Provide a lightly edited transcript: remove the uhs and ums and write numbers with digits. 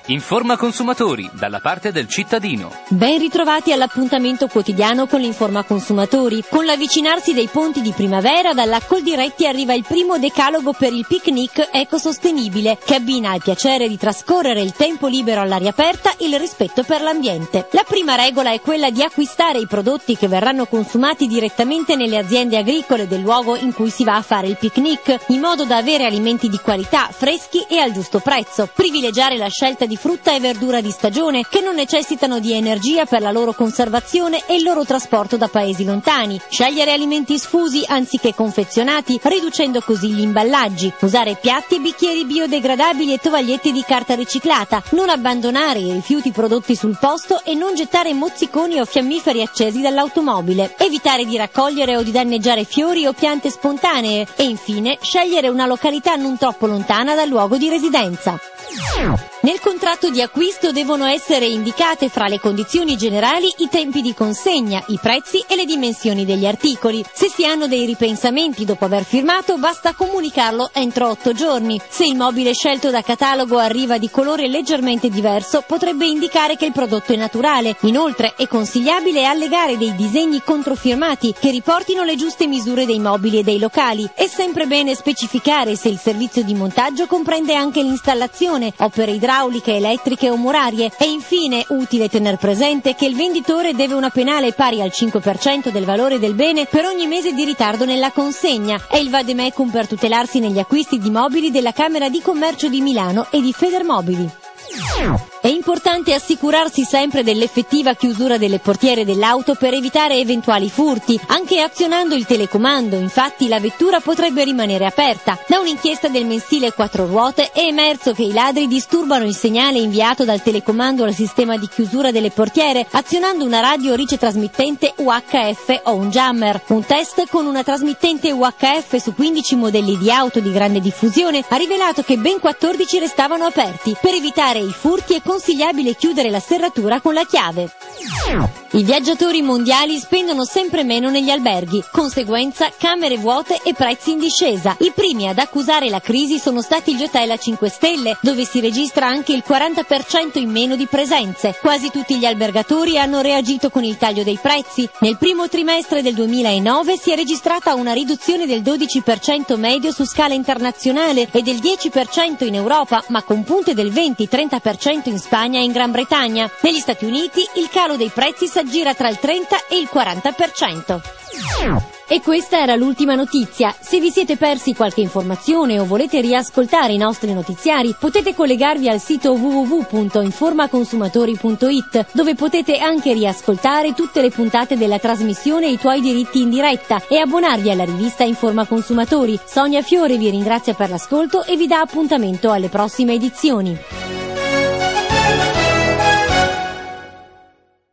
Informa Consumatori, dalla parte del cittadino. Ben ritrovati all'appuntamento quotidiano con l'Informa Consumatori. Con l'avvicinarsi dei ponti di primavera, dalla Coldiretti arriva il primo decalogo per il picnic ecosostenibile, che abbina al piacere di trascorrere il tempo libero all'aria aperta il rispetto per l'ambiente. La prima regola è quella di acquistare i prodotti che verranno consumati direttamente nelle aziende agricole del luogo in cui si va a fare il picnic, in modo da avere alimenti di qualità, freschi e al giusto prezzo. Privilegiare la scelta di frutta e verdura di stagione, che non necessitano di energia per la loro conservazione e il loro trasporto da paesi lontani. Scegliere alimenti sfusi anziché confezionati, riducendo così gli imballaggi. Usare piatti e bicchieri biodegradabili e tovagliette di carta riciclata. Non abbandonare i rifiuti prodotti sul posto e non gettare mozziconi o fiammiferi accesi dall'automobile. Evitare di raccogliere o di danneggiare fiori o piante spontanee. E infine, scegliere una località non troppo lontana dal luogo di residenza. Nel contratto di acquisto devono essere indicate fra le condizioni generali i tempi di consegna, i prezzi e le dimensioni degli articoli. Se si hanno dei ripensamenti dopo aver firmato, basta comunicarlo entro 8 giorni. Se il mobile scelto da catalogo arriva di colore leggermente diverso, potrebbe indicare che il prodotto è naturale. Inoltre è consigliabile allegare dei disegni controfirmati che riportino le giuste misure dei mobili e dei locali. È sempre bene specificare se il servizio di montaggio comprende anche l'installazione, opere idrauliche, elettriche o murarie. E infine utile tener presente che il venditore deve una penale pari al 5% del valore del bene per ogni mese di ritardo nella consegna. È il vademecum per tutelarsi negli acquisti di mobili della Camera di Commercio di Milano e di Federmobili. È importante assicurarsi sempre dell'effettiva chiusura delle portiere dell'auto per evitare eventuali furti. Anche azionando il telecomando, infatti, la vettura potrebbe rimanere aperta. Da un'inchiesta del mensile Quattro Ruote è emerso che i ladri disturbano il segnale inviato dal telecomando al sistema di chiusura delle portiere azionando una radio ricetrasmittente UHF o un jammer. Un test con una trasmittente UHF su 15 modelli di auto di grande diffusione ha rivelato che ben 14 restavano aperti. Per evitare i furti è consigliabile chiudere la serratura con la chiave. I viaggiatori mondiali spendono sempre meno negli alberghi, conseguenza camere vuote e prezzi in discesa. I primi ad accusare la crisi sono stati gli hotel a 5 stelle, dove si registra anche il 40% in meno di presenze. Quasi tutti gli albergatori hanno reagito con il taglio dei prezzi. Nel primo trimestre del 2009 si è registrata una riduzione del 12% medio su scala internazionale e del 10% in Europa, ma con punte del 20-30% in Spagna e in Gran Bretagna. Negli Stati Uniti il calo dei prezzi si aggira tra il 30 e il 40%. E questa era l'ultima notizia. Se vi siete persi qualche informazione o volete riascoltare i nostri notiziari, potete collegarvi al sito www.informaconsumatori.it, dove potete anche riascoltare tutte le puntate della trasmissione I tuoi diritti in diretta e abbonarvi alla rivista Informa Consumatori. Sonia Fiore vi ringrazia per l'ascolto e vi dà appuntamento alle prossime edizioni.